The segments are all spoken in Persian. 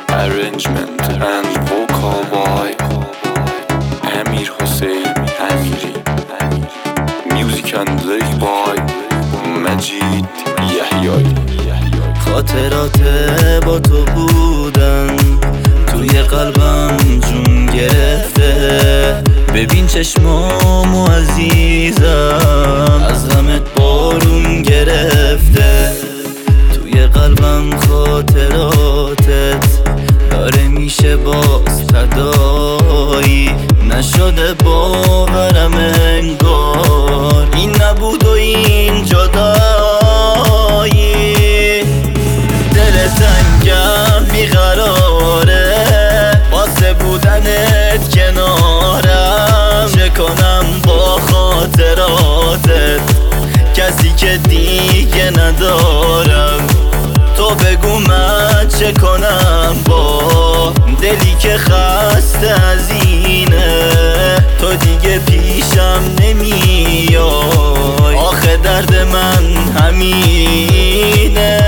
Arrangement and vocal by Amir Hossein Amiri. Music and lyric by مجید یحیایی. خاطرات با تو بودن توی قلبم جون گرفته. ببین چشمامو عزیزم از غمت بارون گرفته. توی قلبم خاطراتت داره میشه باز تدایی. نشده باورم انگار این نبود و این جدایی. دل تنگم بیقراره واسه بودنت کنارم. چه کنم با خاطراتت کسی که دیگه ندارم. تو بگو من چه کنم با دلی که خسته از اینه. تو دیگه پیشم نمیای آخه درد من همینه.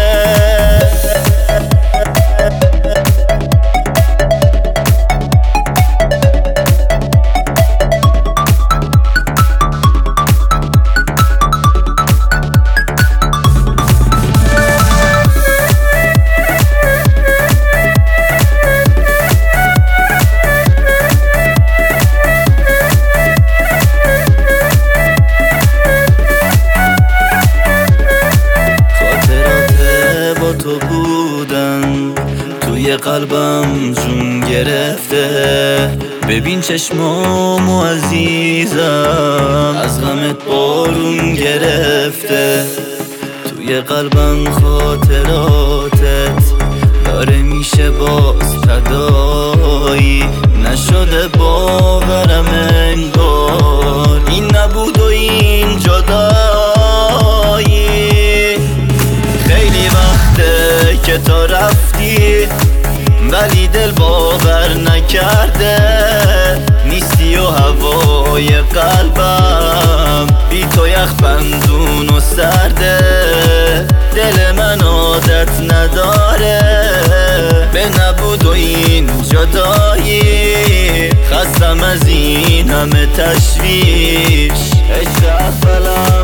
تو بودن توی قلبم جون گرفته. ببین چشمامو عزیزم از غمت بارون گرفته. توی قلبم خاطراتت داره میشه باز تدایی. نشده باورم انگار این نبود و این جدایی. خیلی وقته که تا رفتی ولی دل باور نکرده. نیستی و هوای قلبم بی تو یخ بندون و سرده. دل من عادت نداره به نبود و این جدایی. خستم از این همه تشویش عشق فلان